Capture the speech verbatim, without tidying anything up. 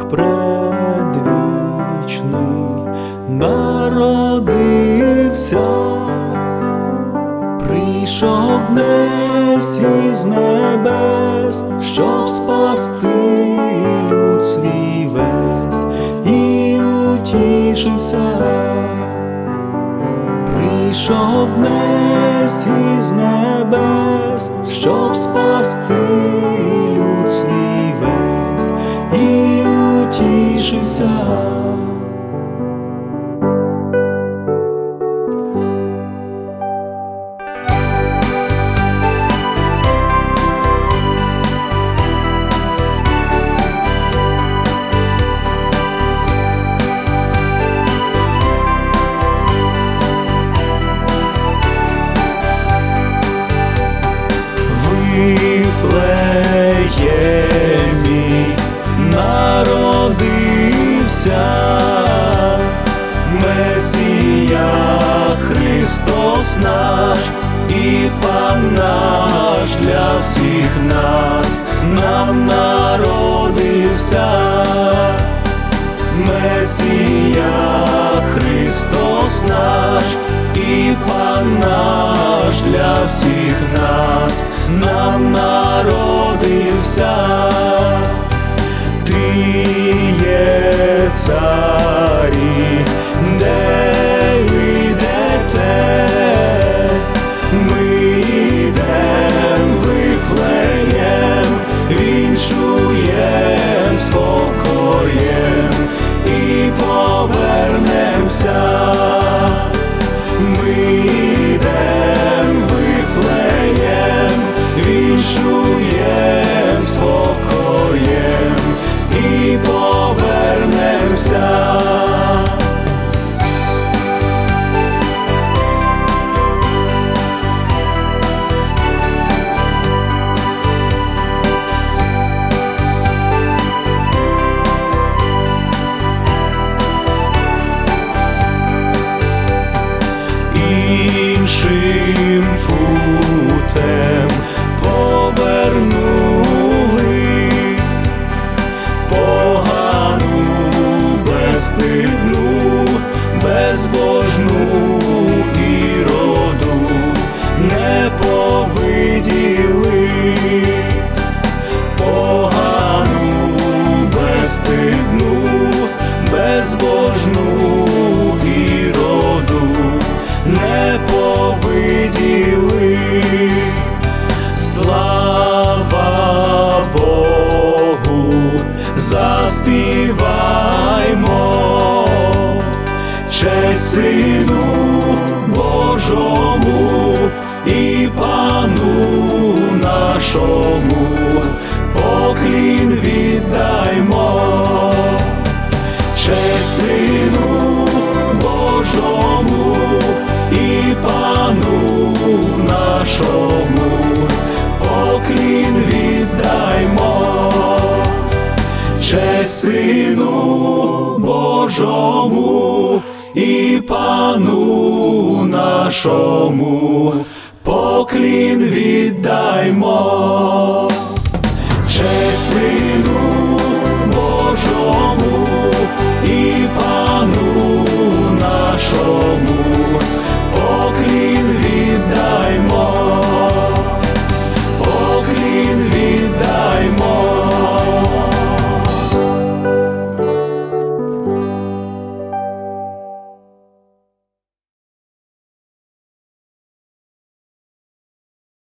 Бог предвічний народився, прийшов днес із небес, щоб спасти люд свій весь, і утішився. Прийшов днес із небес, щоб спасти люд свій весь, і утішився. Вифлеємі народився Месія, Христос наш і Пан наш для всіх нас, нам народився Месія, Христос наш і Пан наш для всіх нас, нам народився. Тріє царі, де ви йдете, ми йдем Вифлеєм, вінчуєм спокоєм і повернемся. Ми йдем Вифлеєм, вінчуєм спокоєм і повернемся. Іншим путем повернули погану, безстидну, безбожну Іроду не повиділи. Погану, безстидну, безбожну Іроду не повиділи. Слава Богу, заспіваймо, честь Сину Божому і Пану нашому, поклін віддаймо. Честь Сину Божому і Пану нашому, поклін віддаймо. Честь Сину Божому і Пану нашому, поклін віддаймо.